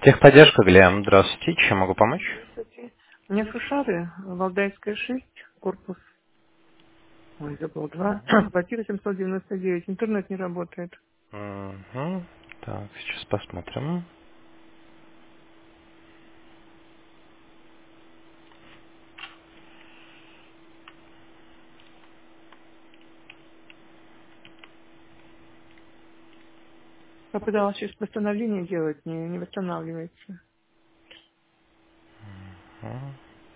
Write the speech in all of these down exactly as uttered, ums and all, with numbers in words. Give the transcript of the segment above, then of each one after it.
Техподдержка, Глеб. Здравствуйте. Чем могу помочь? Здравствуйте. У меня Сушары, Валдайская шесть, корпус, ой, забыл, два, квартира семьсот девяносто девять, интернет не работает. Угу. Так, сейчас посмотрим. Попыталась сейчас восстановление делать, не, не восстанавливается. Мгм.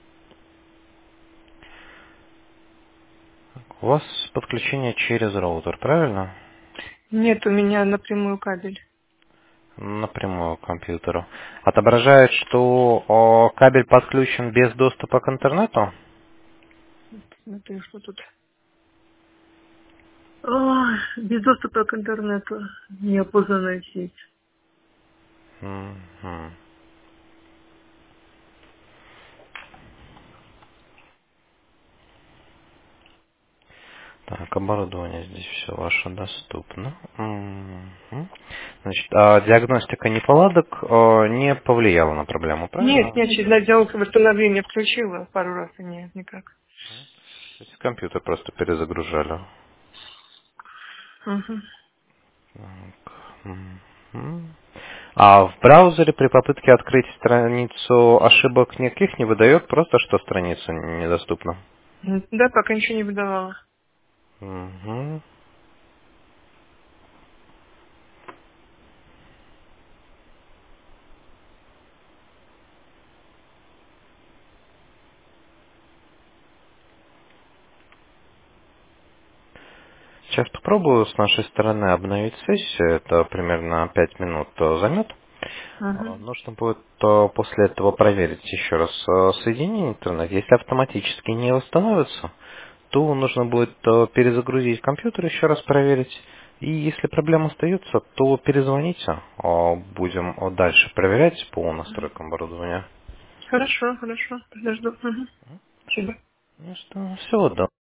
У вас подключение через роутер, правильно? Нет, у меня напрямую кабель. Напрямую к компьютеру. Отображает, что о, кабель подключен без доступа к интернету? Смотри, что тут. Ой, без доступа к интернету. Неопознанная сеть. Мгм. Так, оборудование здесь все ваше доступно. Мгм. Значит, а диагностика неполадок э, не повлияла на проблему, Нет, правильно? нет, через сделал восстановление включила пару раз, и нет, никак. То есть компьютер просто перезагружали. Угу. Так. Мгм. А в браузере при попытке открыть страницу ошибок никаких не выдает, просто что страница недоступна. Да, пока ничего не выдавала. Мгм. Сейчас попробую с нашей стороны обновить сессию. Это примерно пять минут э, займет. Угу. Э, Нужно будет э, после этого проверить еще раз э, соединение интернет. Если автоматически не восстановится, то нужно будет э, перезагрузить компьютер, еще раз проверить. И если проблема остается, то перезвоните. Э, Будем э, дальше проверять по настройкам оборудования. Хорошо, хорошо, подожду. Угу. Спасибо. Ну что, всего доброго.